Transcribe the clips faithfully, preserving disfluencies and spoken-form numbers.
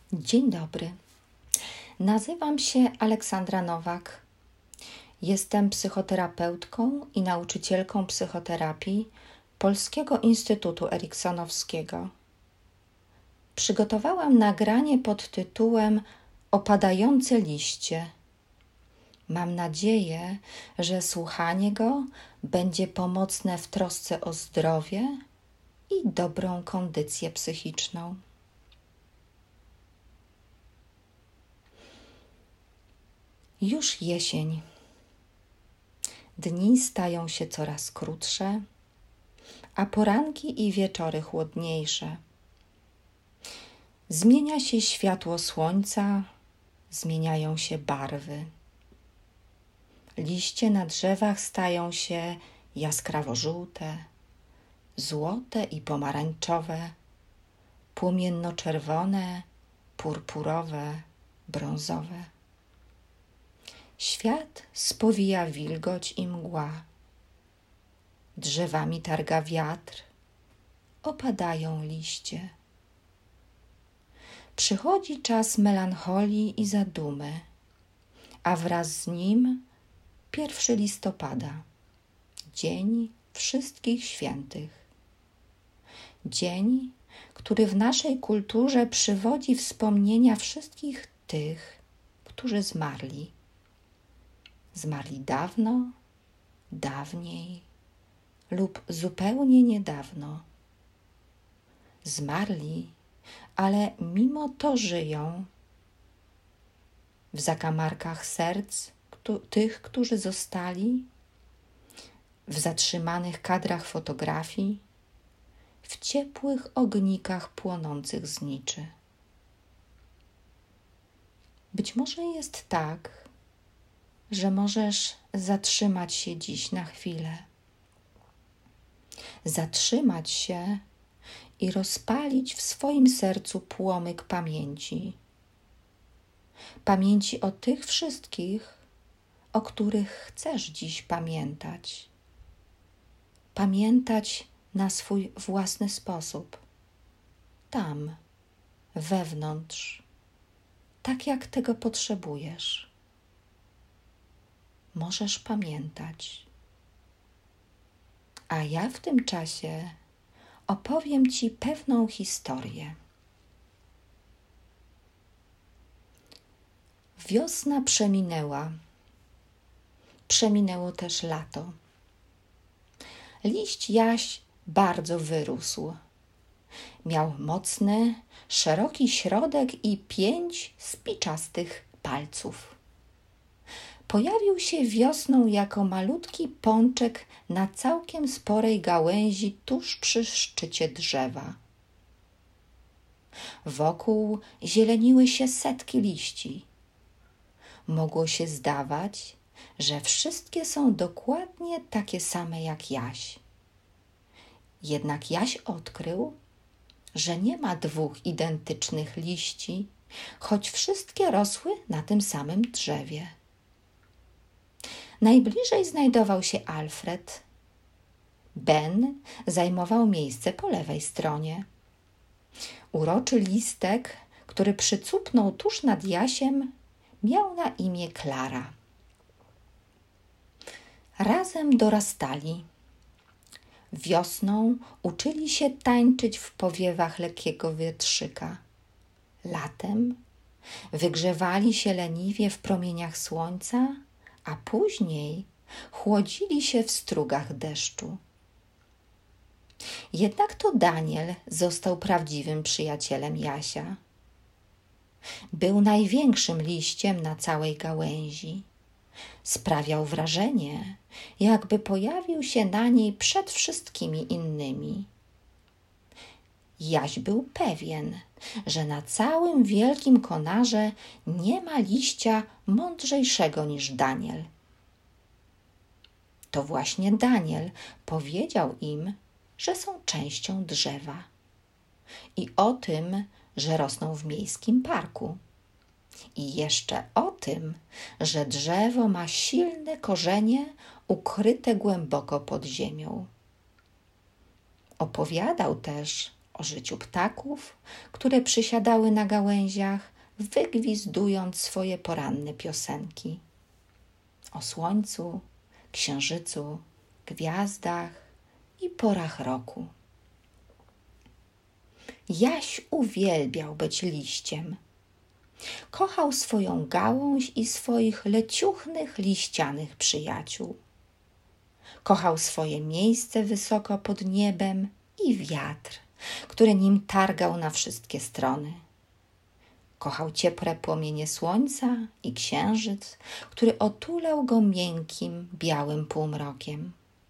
Dzień dobry. Nazywam się Aleksandra Nowak. Jestem psychoterapeutką i nauczycielką psychoterapii Polskiego Instytutu Eriksonowskiego. Przygotowałam nagranie pod tytułem Opadające liście. Mam nadzieję, że słuchanie go będzie pomocne w trosce o zdrowie i dobrą kondycję psychiczną. Już jesień. Dni stają się coraz krótsze, a poranki i wieczory chłodniejsze. Zmienia się światło słońca, zmieniają się barwy. Liście na drzewach stają się jaskrawo-żółte, złote i pomarańczowe, płomienno-czerwone, purpurowe, brązowe. Świat spowija wilgoć i mgła. Drzewami targa wiatr, opadają liście. Przychodzi czas melancholii i zadumy, a wraz z nim pierwszy listopada, Dzień Wszystkich Świętych. Dzień, który w naszej kulturze przywodzi wspomnienia wszystkich tych, którzy zmarli. Zmarli dawno, dawniej lub zupełnie niedawno. Zmarli, ale mimo to żyją. W zakamarkach serc kto, tych, którzy zostali, w zatrzymanych kadrach fotografii, w ciepłych ognikach płonących zniczy. Być może jest tak, że możesz zatrzymać się dziś na chwilę. Zatrzymać się i rozpalić w swoim sercu płomyk pamięci. Pamięci o tych wszystkich, o których chcesz dziś pamiętać. Pamiętać na swój własny sposób. Tam, wewnątrz, tak jak tego potrzebujesz. Możesz pamiętać. A ja w tym czasie opowiem Ci pewną historię. Wiosna przeminęła. Przeminęło też lato. Liść jaś bardzo wyrósł. Miał mocny, szeroki środek i pięć spiczastych palców. Pojawił się wiosną jako malutki pączek na całkiem sporej gałęzi tuż przy szczycie drzewa. Wokół zieleniły się setki liści. Mogło się zdawać, że wszystkie są dokładnie takie same jak jaś. Jednak jaś odkrył, że nie ma dwóch identycznych liści, choć wszystkie rosły na tym samym drzewie. Najbliżej znajdował się Alfred. Ben zajmował miejsce po lewej stronie. Uroczy listek, który przycupnął tuż nad jasiem, miał na imię Klara. Razem dorastali. Wiosną uczyli się tańczyć w powiewach lekkiego wietrzyka. Latem wygrzewali się leniwie w promieniach słońca, a później chłodzili się w strugach deszczu. Jednak to Daniel został prawdziwym przyjacielem Jasia. Był największym liściem na całej gałęzi. Sprawiał wrażenie, jakby pojawił się na niej przed wszystkimi innymi. Jaś był pewien, że na całym wielkim konarze nie ma liścia mądrzejszego niż Daniel. To właśnie Daniel powiedział im, że są częścią drzewa i o tym, że rosną w miejskim parku. I jeszcze o tym, że drzewo ma silne korzenie ukryte głęboko pod ziemią. Opowiadał też o życiu ptaków, które przysiadały na gałęziach, wygwizdując swoje poranne piosenki. O słońcu, księżycu, gwiazdach i porach roku. Jaś uwielbiał być liściem. Kochał swoją gałąź i swoich leciuchnych, liścianych przyjaciół. Kochał swoje miejsce wysoko pod niebem i wiatr, który nim targał na wszystkie strony. Kochał ciepłe płomienie słońca i księżyc, który otulał go miękkim, białym półmrokiem.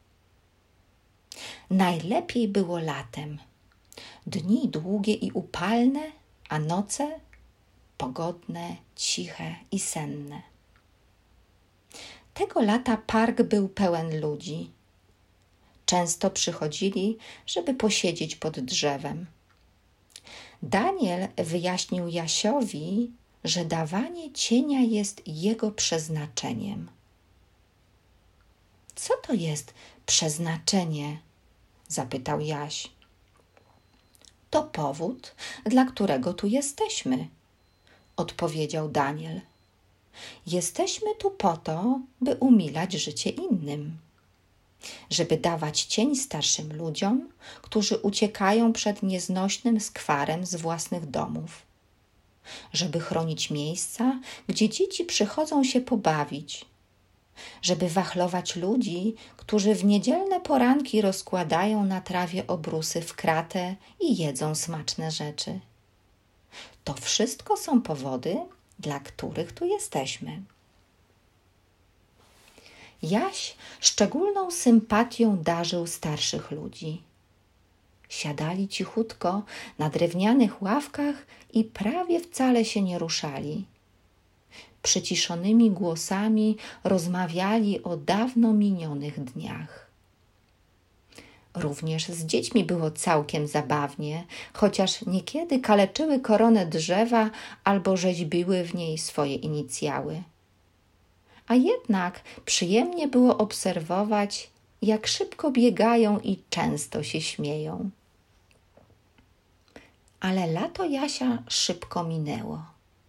Najlepiej było latem. Dni długie i upalne, a noce pogodne, ciche i senne. Tego lata park był pełen ludzi. Często przychodzili, żeby posiedzieć pod drzewem. Daniel wyjaśnił Jasiowi, że dawanie cienia jest jego przeznaczeniem. Co to jest przeznaczenie? Zapytał Jaś. To powód, dla którego tu jesteśmy, odpowiedział Daniel. Jesteśmy tu po to, by umilać życie innym, żeby dawać cień starszym ludziom, którzy uciekają przed nieznośnym skwarem z własnych domów, żeby chronić miejsca, gdzie dzieci przychodzą się pobawić, żeby wachlować ludzi, którzy w niedzielne poranki rozkładają na trawie obrusy w kratę i jedzą smaczne rzeczy. To wszystko są powody, dla których tu jesteśmy. Jaś szczególną sympatią darzył starszych ludzi. Siadali cichutko na drewnianych ławkach i prawie wcale się nie ruszali. Przyciszonymi głosami rozmawiali o dawno minionych dniach. Również z dziećmi było całkiem zabawnie, chociaż niekiedy kaleczyły koronę drzewa albo rzeźbiły w niej swoje inicjały. A jednak przyjemnie było obserwować, jak szybko biegają i często się śmieją. Ale lato Jasia szybko minęło.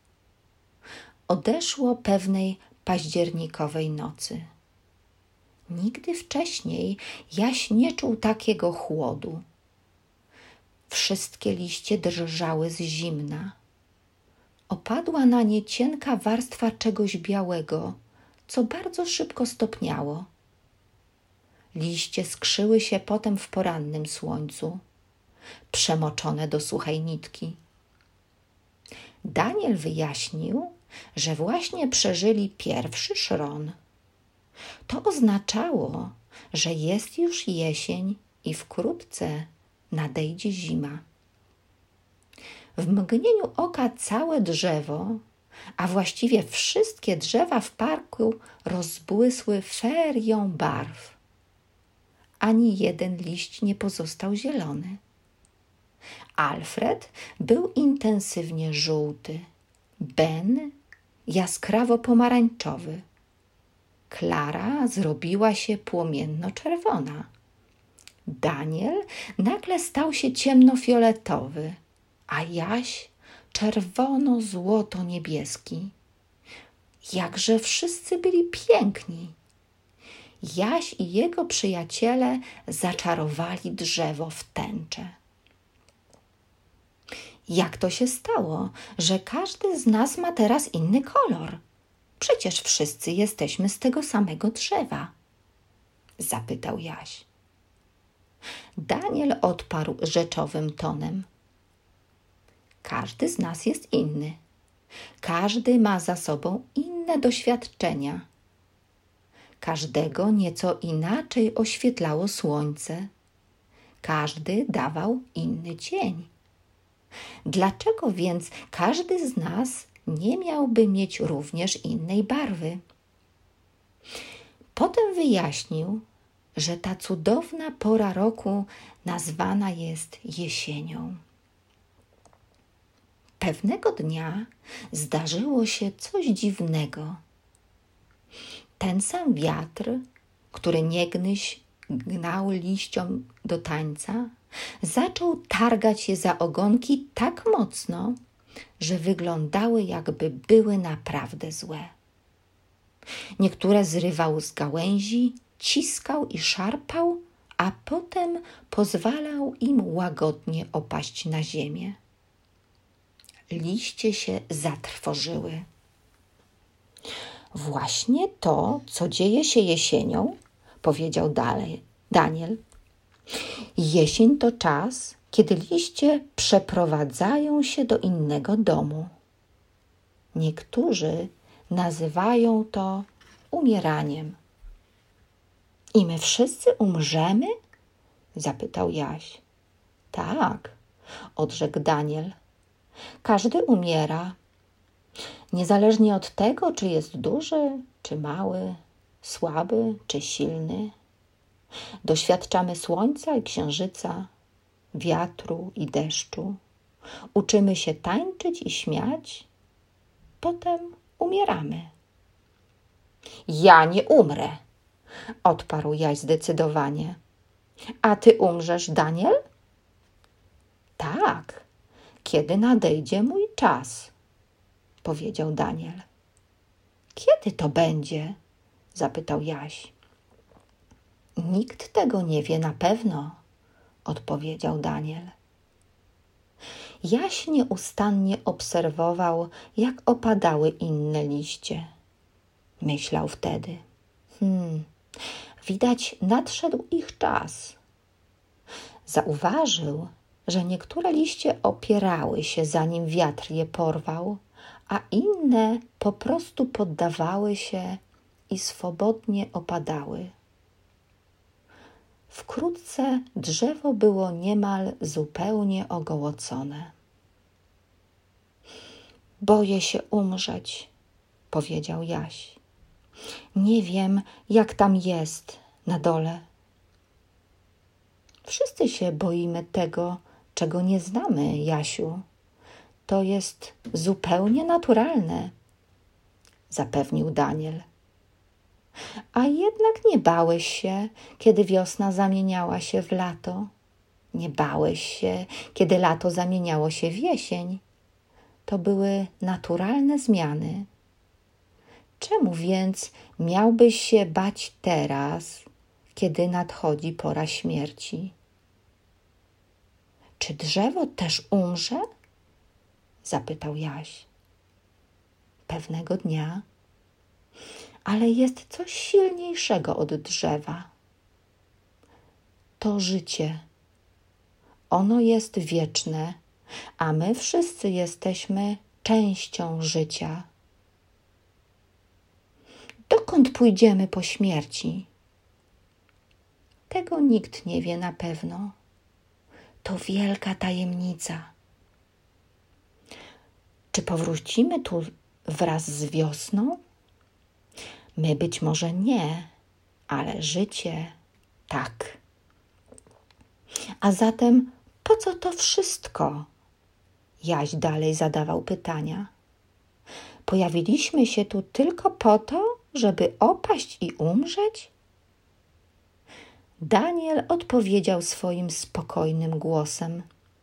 Odeszło pewnej październikowej nocy. Nigdy wcześniej Jaś nie czuł takiego chłodu. Wszystkie liście drżały z zimna. Opadła na nie cienka warstwa czegoś białego, co bardzo szybko stopniało. Liście skrzyły się potem w porannym słońcu, przemoczone do suchej nitki. Daniel wyjaśnił, że właśnie przeżyli pierwszy szron. To oznaczało, że jest już jesień i wkrótce nadejdzie zima. W mgnieniu oka całe drzewo, a właściwie wszystkie drzewa w parku rozbłysły ferią barw. Ani jeden liść nie pozostał zielony. Alfred był intensywnie żółty, Ben jaskrawo pomarańczowy. Klara zrobiła się płomienno-czerwona. Daniel nagle stał się ciemnofioletowy, a Jaś czerwono-złoto-niebieski. Jakże wszyscy byli piękni. Jaś i jego przyjaciele zaczarowali drzewo w tęczę. Jak to się stało, że każdy z nas ma teraz inny kolor? Przecież wszyscy jesteśmy z tego samego drzewa, zapytał Jaś. Daniel odparł rzeczowym tonem. Każdy z nas jest inny. Każdy ma za sobą inne doświadczenia. Każdego nieco inaczej oświetlało słońce. Każdy dawał inny cień. Dlaczego więc każdy z nas nie miałby mieć również innej barwy? Potem wyjaśnił, że ta cudowna pora roku nazwana jest jesienią. Pewnego dnia zdarzyło się coś dziwnego. Ten sam wiatr, który niegdyś gnał liściom do tańca, Zaczął targać je za ogonki tak mocno, że wyglądały, jakby były naprawdę złe. Niektóre zrywał z gałęzi, ciskał i szarpał, a potem pozwalał im łagodnie opaść na ziemię. Liście się zatrwożyły. Właśnie to, co dzieje się jesienią, powiedział dalej Daniel. Jesień to czas, kiedy liście przeprowadzają się do innego domu. Niektórzy nazywają to umieraniem. I my wszyscy umrzemy? Zapytał Jaś. Tak, odrzekł Daniel. Każdy umiera, niezależnie od tego, czy jest duży, czy mały, słaby, czy silny. Doświadczamy słońca i księżyca, wiatru i deszczu. Uczymy się tańczyć i śmiać. Potem umieramy. Ja nie umrę, odparł Jaś zdecydowanie. A ty umrzesz, Daniel? Tak, kiedy nadejdzie mój czas, powiedział Daniel. Kiedy to będzie? Zapytał Jaś. Nikt tego nie wie na pewno, odpowiedział Daniel. Jaś nieustannie obserwował, jak opadały inne liście. Myślał wtedy. Hmm, widać nadszedł ich czas. Zauważył, że niektóre liście opierały się, zanim wiatr je porwał, a inne po prostu poddawały się i swobodnie opadały. Wkrótce drzewo było niemal zupełnie ogołocone. Boję się umrzeć, powiedział Jaś. Nie wiem, jak tam jest na dole. Wszyscy się boimy tego, czego nie znamy, Jasiu. To jest zupełnie naturalne, zapewnił Daniel. A jednak nie bałeś się, kiedy wiosna zamieniała się w lato. Nie bałeś się, kiedy lato zamieniało się w jesień. To były naturalne zmiany. Czemu więc miałbyś się bać teraz, kiedy nadchodzi pora śmierci? Czy drzewo też umrze? Zapytał Jaś. Pewnego dnia. Ale jest coś silniejszego od drzewa. To życie. Ono jest wieczne, a my wszyscy jesteśmy częścią życia. Dokąd pójdziemy po śmierci? Tego nikt nie wie na pewno. To wielka tajemnica. Czy powrócimy tu wraz z wiosną? My być może nie, ale życie tak. A zatem po co to wszystko? Jaś dalej zadawał pytania. Pojawiliśmy się tu tylko po to, żeby opaść i umrzeć? Daniel odpowiedział swoim spokojnym głosem.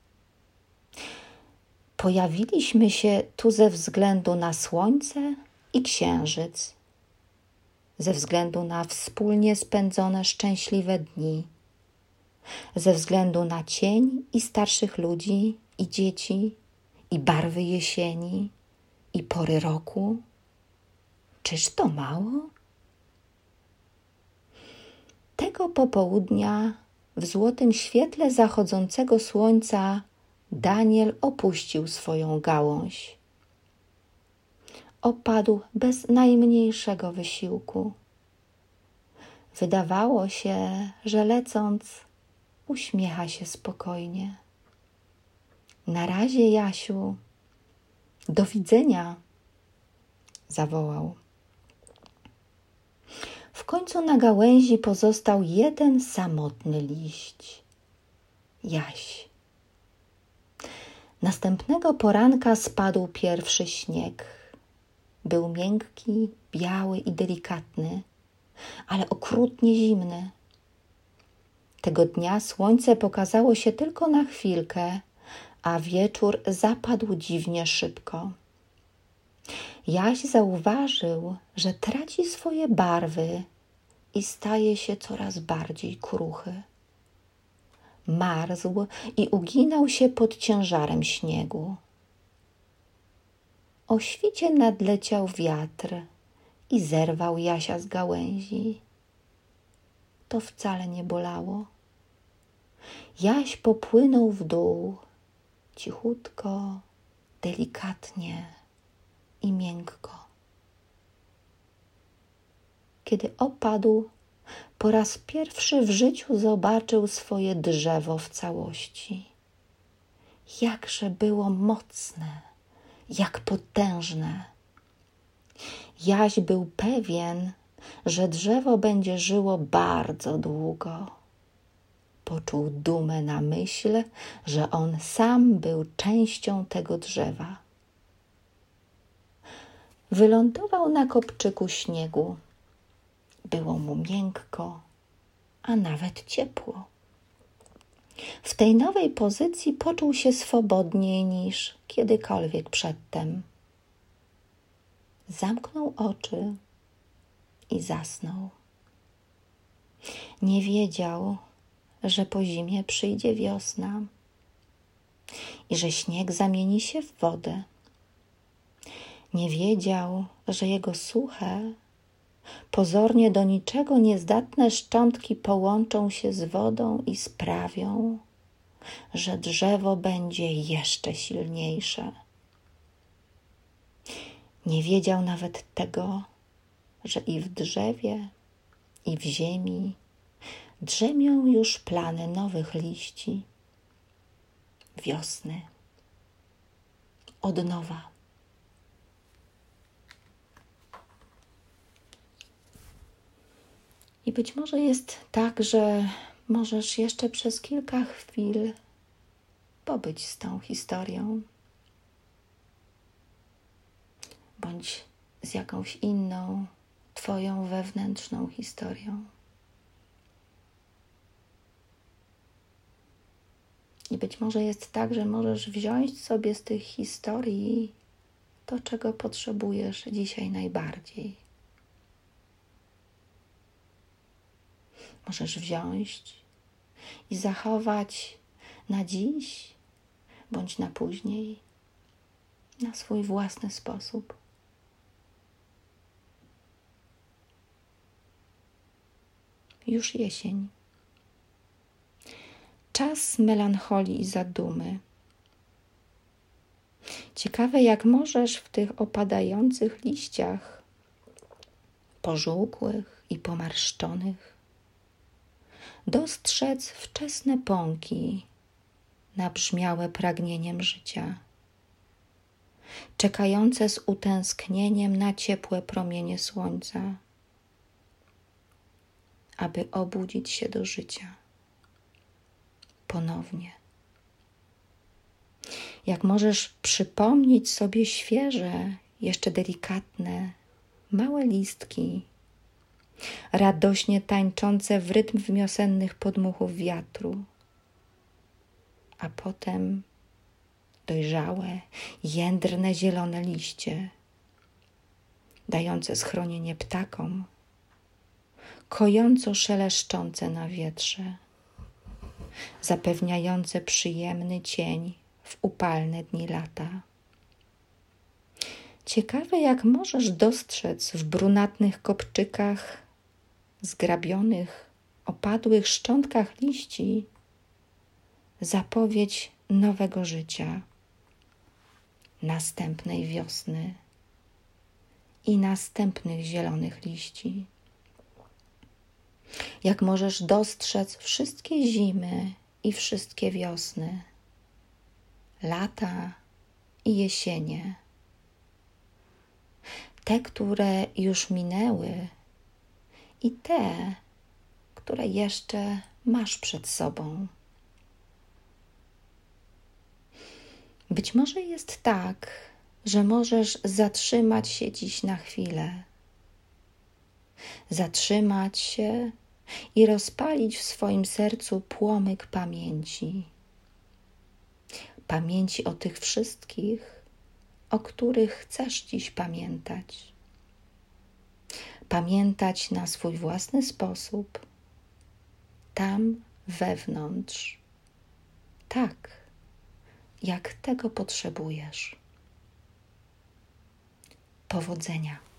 Pojawiliśmy się tu ze względu na słońce i księżyc, ze względu na wspólnie spędzone szczęśliwe dni, ze względu na cień i starszych ludzi i dzieci, i barwy jesieni, i pory roku. Czyż to mało? Tego popołudnia w złotym świetle zachodzącego słońca Daniel opuścił swoją gałąź. Opadł bez najmniejszego wysiłku. Wydawało się, że lecąc uśmiecha się spokojnie. Na razie, Jasiu. Do widzenia, zawołał. W końcu na gałęzi pozostał jeden samotny liść. Jaś. Następnego poranka spadł pierwszy śnieg. Był miękki, biały i delikatny, ale okrutnie zimny. Tego dnia słońce pokazało się tylko na chwilkę, a wieczór zapadł dziwnie szybko. Jaś zauważył, że traci swoje barwy i staje się coraz bardziej kruchy. Marzł i uginał się pod ciężarem śniegu. O świcie nadleciał wiatr i zerwał Jasia z gałęzi. To wcale nie bolało. Jaś popłynął w dół, cichutko, delikatnie i miękko. Kiedy opadł, po raz pierwszy w życiu zobaczył swoje drzewo w całości. Jakże było mocne, jak potężne. Jaś był pewien, że drzewo będzie żyło bardzo długo. Poczuł dumę na myśl, że on sam był częścią tego drzewa. Wylądował na kopczyku śniegu. Było mu miękko, a nawet ciepło. W tej nowej pozycji poczuł się swobodniej niż kiedykolwiek przedtem. Zamknął oczy i zasnął. Nie wiedział, że po zimie przyjdzie wiosna i że śnieg zamieni się w wodę. Nie wiedział, że jego suche, pozornie do niczego niezdatne szczątki połączą się z wodą i sprawią, że drzewo będzie jeszcze silniejsze. Nie wiedział nawet tego, że i w drzewie, i w ziemi drzemią już plany nowych liści, wiosny, od nowa. I być może jest tak, że możesz jeszcze przez kilka chwil pobyć z tą historią, bądź z jakąś inną, twoją wewnętrzną historią. I być może jest tak, że możesz wziąć sobie z tych historii to, czego potrzebujesz dzisiaj najbardziej. Możesz wziąć i zachować na dziś bądź na później, na swój własny sposób. Już jesień. Czas melancholii i zadumy. Ciekawe, jak możesz w tych opadających liściach, pożółkłych i pomarszczonych, dostrzec wczesne pąki, nabrzmiałe pragnieniem życia, czekające z utęsknieniem na ciepłe promienie słońca, aby obudzić się do życia ponownie. Jak możesz przypomnieć sobie świeże, jeszcze delikatne, małe listki, radośnie tańczące w rytm wiosennych podmuchów wiatru, a potem dojrzałe, jędrne, zielone liście, dające schronienie ptakom, kojąco szeleszczące na wietrze, zapewniające przyjemny cień w upalne dni lata. Ciekawe, jak możesz dostrzec w brunatnych kopczykach, zgrabionych, opadłych szczątkach liści zapowiedź nowego życia, następnej wiosny i następnych zielonych liści. Jak możesz dostrzec wszystkie zimy i wszystkie wiosny, lata i jesienie, te, które już minęły i te, które jeszcze masz przed sobą. Być może jest tak, że możesz zatrzymać się dziś na chwilę. Zatrzymać się i rozpalić w swoim sercu płomyk pamięci. Pamięci o tych wszystkich, o których chcesz dziś pamiętać. Pamiętać na swój własny sposób, tam wewnątrz, tak jak tego potrzebujesz. Powodzenia.